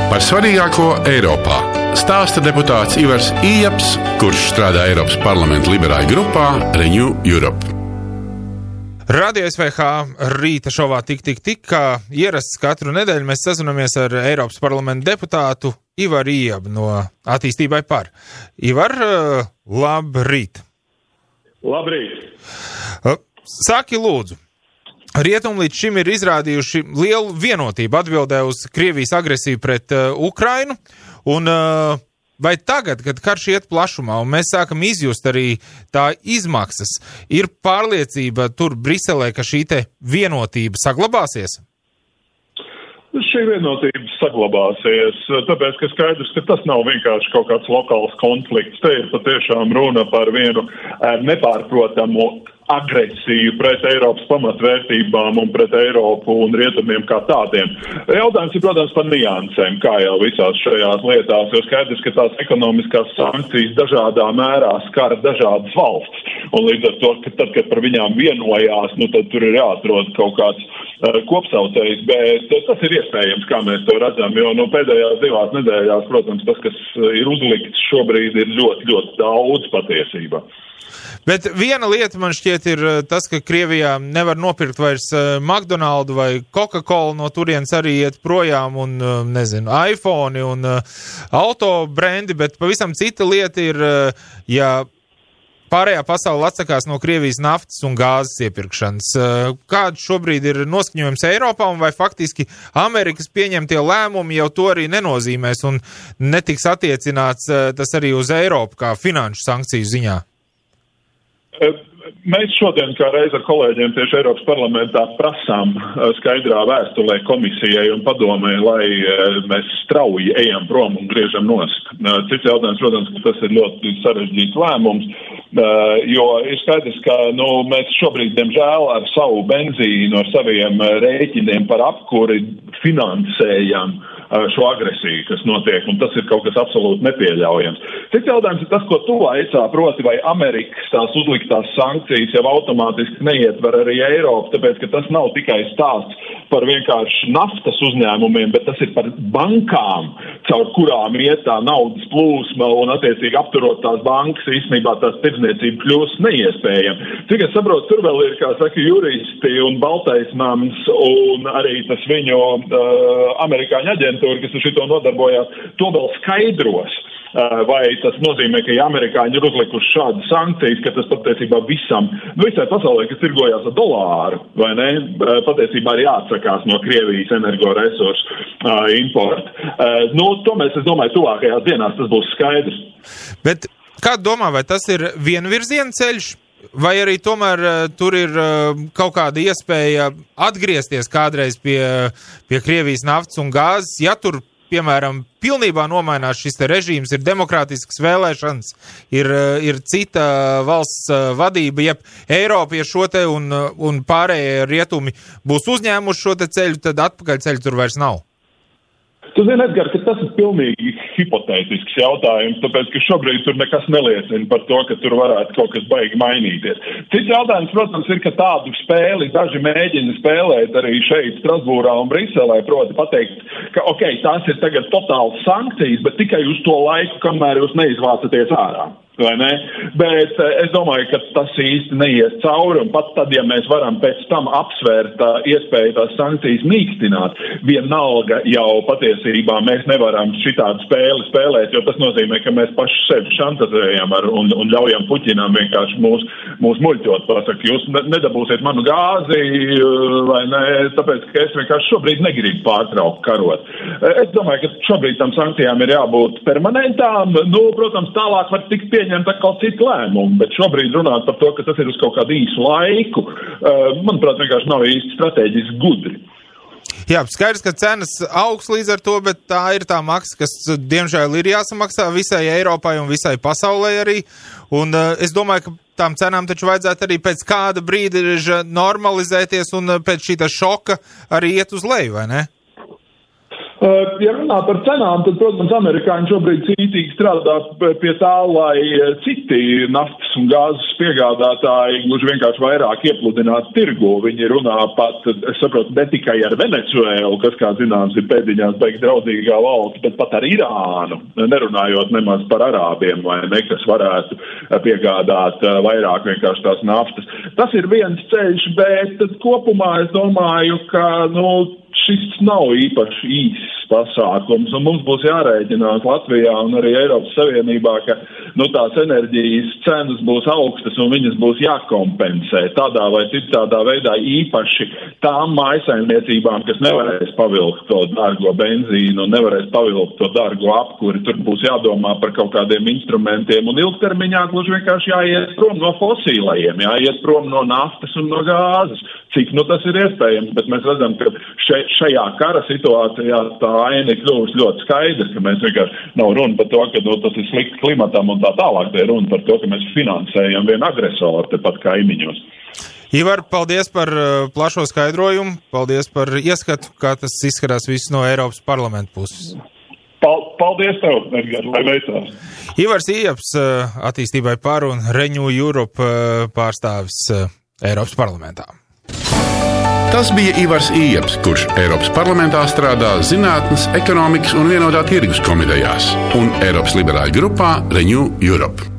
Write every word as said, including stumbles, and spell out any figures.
Par svarīgāko Eiropā stāsta deputāts Ivars Ījaps, kurš strādā Eiropas parlamenta liberāļu grupā Renew Europe. Radio S V H rīta šovā tik, tik, tik, kā ierasts katru nedēļu mēs sazinamies ar Eiropas parlamenta deputātu Ivaru Ījabu no Attīstībai par. Ivar, labrīt! Labrīt! Saki lūdzu, rietumi līdz šim ir izrādījuši lielu vienotību atbildē uz Krievijas agresiju pret uh, Ukrainu, un uh, vai tagad, kad karš iet plašumā, un mēs sākam izjust arī tā izmaksas, ir pārliecība tur Briselē, ka šī te vienotība saglabāsies? Šī vienotība saglabāsies, tāpēc, ka skaidrs, ka tas nav vienkārši kaut kāds lokāls konflikts. Te ir patiešām runa par vienu nepārprotamu agresiju pret Eiropas pamatvērtībām un pret Eiropu un rietumiem kā tādiem. Jautājums ir, protams, par niansēm, kā jau visās šajās lietās, jo skaidrs, ka tās ekonomiskās sankcijas dažādā mērā skara dažādas valsts. Un līdz ar to, ka tad, kad par viņām vienojās, nu tad tur ir jāatrod kaut kāds uh, kopsaucējs, bet tas ir iespējams, kā mēs to redzam, jo no pēdējās divās nedēļās, protams, tas, kas ir uzlikts šobrīd, ir ļoti, ļoti daudz patiesībā. Bet viena lieta man šķiet ir tas, ka Krievijā nevar nopirkt vairs McDonaldu vai Coca-Cola, no turienes arī iet projām un, nezinu, iPhone un auto brendi, bet pavisam cita lieta ir, ja pārējā pasaule atsakās no Krievijas naftas un gāzes iepirkšanas. Kāds šobrīd ir noskaņojums Eiropā un vai faktiski Amerikas pieņemtie lēmumi jau to arī nenozīmēs un netiks attiecināts tas arī uz Eiropu kā finanšu sankciju ziņā? Mēs šodien, kā reiz ar kolēģiem tieši Eiropas parlamentā, prasām skaidrā vēstulē komisijai un padomē, lai mēs strauji ejam prom un griežam nost. Cits jautājums, protams, ka tas ir ļoti sarežģīts lēmums, jo ir skaidrs, ka nu, mēs šobrīd, diemžēl, ar savu benzīnu, ar saviem rēķiniem par apkuri finansējam šo agresiju, kas notiek, un tas ir kaut kas absolūti nepieļaujams. Cits jautājums ir tas, ko tu vaicā, proti, vai Amerikas tās uzliktās sankcijas jau automātiski neietver arī Eiropu, tāpēc, ka tas nav tikai stāsts par vienkārši naftas uzņēmumiem, bet tas ir par bankām, caur kurām iet tā naudas plūsma un, attiecīgi, apturot tās bankas, īstenībā tās tirdzniecība kļūst neiespējama. Cik es saprotu, tur vēl ir, kā saka, juristi un baltais nams un arī tas viņu uh, amerikāņu aģentūra, kas ar šito nodarbojās, to vēl skaidros. Vai tas nozīmē, ka ja amerikāņi ir uzlikuši šādu sankcijas, ka tas patiesībā visam, nu visai pasaulē, kas tirgojās ar dolāru, vai ne, patiesībā ir jāatsakās no Krievijas energoresursu uh, importa. Uh, nu, to mēs, es domāju, tuvākajās dienās tas būs skaidrs. Bet kā domā, vai tas ir vienvirziena ceļš? Vai arī tomēr uh, tur ir uh, kaut kāda iespēja atgriezties kādreiz pie, pie Krievijas naftas un gāzes, ja tur, piemēram, pilnībā nomainās šis te režīms, ir demokrātiskas vēlēšanas, ir, ir cita valsts vadība, ja Eiropa ja šo te un, un pārējie rietumi būs uzņēmuši šo te ceļu, tad atpakaļ ceļu tur vairs nav. Tu zini, Edgar, ka tas ir pilnīgi hipotētisks jautājums, tāpēc, ka šobrīd tur nekas neliecina par to, ka tur varētu kaut kas baigi mainīties. Cits jautājums, protams, ir, ka tādu spēli daži mēģina spēlēt arī šeit, Strasbūrā un Briselē, proti pateikt, ka, ok, tās ir tagad totāls sankcijas, bet tikai uz to laiku, kamēr jūs neizvācaties ārā. Vai ne? Bet es domāju, ka tas īsti neies cauri, un pat tad, ja mēs varam pēc tam apsvērt uh, iespēju tās sankcijas mīkstināt, vienalga jau patiesībā mēs nevaram šitādu spēli spēlēt, jo tas nozīmē, ka mēs paši sevi šantazējam ar, un, un ļaujam Puķinam vienkārši mūs, mūs muļķot, pasaka, jūs nedabūsiet manu gāzi, vai ne, tāpēc, ka es vienkārši šobrīd negribu pārtraukt karot. Es domāju, ka šobrīd tam sankcijām ir jābūt permanentām, nu, protams, tālāk var tikt pieņemt ņemt atkal citu lēmumu, bet šobrīd runāt par to, ka tas ir uz kaut kādu īsu laiku, manuprāt, vienkārši nav īsti strateģiski gudri. Jā, skaidrs, ka cenas augs līdz ar to, bet tā ir tā maksa, kas, diemžēl, ir jāsamaksā visai Eiropai un visai pasaulē arī, un es domāju, ka tām cenām taču vajadzētu arī pēc kāda brīža normalizēties un pēc šīta šoka arī iet uz leju, vai ne? Ja runā par cenām, tad, protams, amerikāņi šobrīd cītīgi strādā pie tā, lai citi naftas un gāzes piegādātāji gluži vienkārši vairāk iepludināt tirgu. Viņi runā pat, es saprotu, ne tikai ar Venecuēlu, kas, kā zināms, ir pēdiņās beig draudīgā valsts, bet pat ar Irānu, nerunājot nemaz par arābiem, vai ne, kas varētu piegādāt vairāk vienkārši tās naftas. Tas ir viens ceļš, bet kopumā es domāju, ka, nu, šis nav īpaši īsts pasākums, un mums būs jārēķinās Latvijā un arī Eiropas Savienībā, ka, nu, tās enerģijas cenas būs augstas un viņas būs jākompensē tādā vai citādā veidā īpaši tām mājsaimniecībām, kas nevarēs pavilkt to dārgo benzīnu un nevarēs pavilkt to dārgo apkuri. Tur būs jādomā par kaut kādiem instrumentiem un ilgtermiņā gluži vienkārši jāiet prom no fosīlajiem, jāiet prom no naftas un no gāzes. Cik nu tas ir iespējams, bet mēs redzam, ka še, šajā kara situācijā tā aina ir kļuvusi ļoti skaidra, ka mēs vienkārši nav runa par to, ka nu, tas ir slikti klimatam un tā tālāk, tā ir runa par to, ka mēs finansējam vienu agresoru tepat kaimiņos. Ivar, paldies par uh, plašo skaidrojumu, paldies par ieskatu, kā tas izskatās viss no Eiropas parlamenta puses. Paldies tev, Edgar, lai veicās. Ivars Iejaps, uh, attīstībai par un Renew Europe uh, pārstāvis uh, Eiropas parlamentā. Tas bija Ivars Iejaps, kurš Eiropas parlamentā strādā Zinātnes, ekonomikas un vienotā tirgus komitejās un Eiropas liberāļu grupā Renew Europe.